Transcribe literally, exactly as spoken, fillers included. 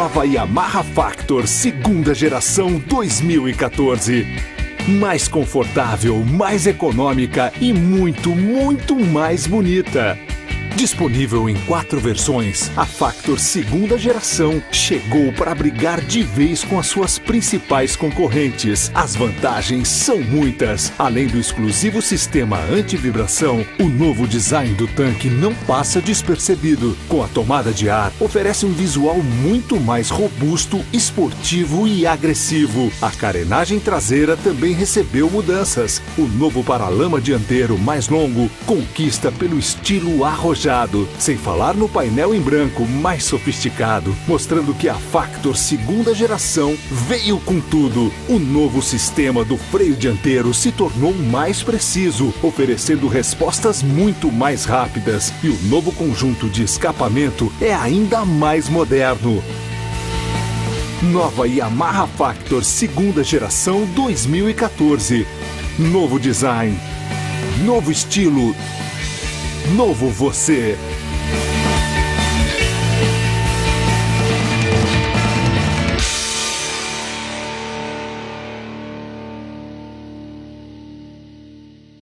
Nova Yamaha Factor segunda geração dois mil e quatorze. Mais confortável, mais econômica e muito, muito mais bonita. Disponível em quatro versões, a Factor segunda geração chegou para brigar de vez com as suas principais concorrentes. As vantagens são muitas. Além do exclusivo sistema anti-vibração, o novo design do tanque não passa despercebido. Com a tomada de ar, oferece um visual muito mais robusto, esportivo e agressivo. A carenagem traseira também recebeu mudanças. O novo paralama dianteiro mais longo conquista pelo estilo arrojado. Sem falar no painel em branco mais sofisticado, mostrando que a Factor segunda geração veio com tudo. O novo sistema do freio dianteiro se tornou mais preciso, oferecendo respostas muito mais rápidas. E o novo conjunto de escapamento é ainda mais moderno. Nova Yamaha Factor segunda geração dois mil e quatorze. Novo design, novo estilo, novo você.